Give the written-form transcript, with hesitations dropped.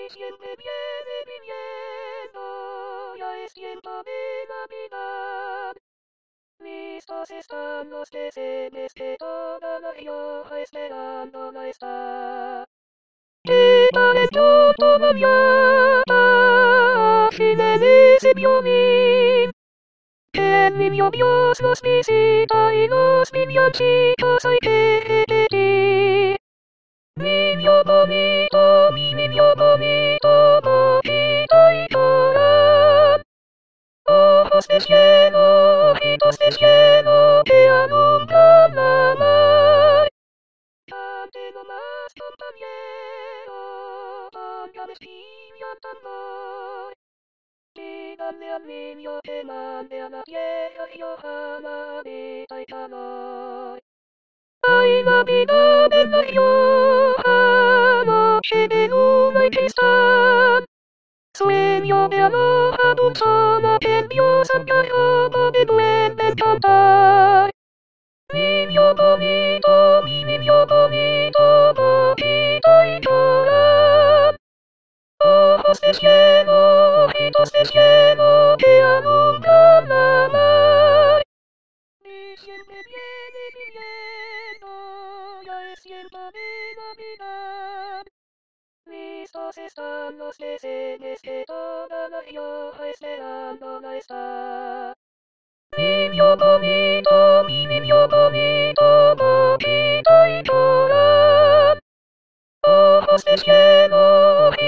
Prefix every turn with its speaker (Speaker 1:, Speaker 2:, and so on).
Speaker 1: Diciembre viene viviendo, ya es tiempo de Navidad. Listos están los pesetes que toda la Rioja esperando no está. ¿Qué tal esto todavía? Así me dice Piolín. Que el niño Dios los visita y los villancicos hay que repetir. Niño bonito, mi niño bonito, bonito y llorar. Ojos de cielo, ojitos de cielo, que alumbran la mar. Cante nomás, compañero, póngales piña al tambor. Díganle al niño que mande a la tierra riojana vida y calor. Ay, Navidad en la Rioja, noche de luna y cristal. Sueño de aloha dulzona que el Dios encargado de duendes cantar. Niño bonito, mi niño bonito, bonito y llorar. Ojos de cielo, ojitos de cielo, que alumbran la mar. Diciembre viene viviendo, ya es tiempo de Navidad. Listos están los pesetes que toda la Rioja esperando no está. Niño bonito, mi niño bonito, bonito y llorar. Ojos de cielo,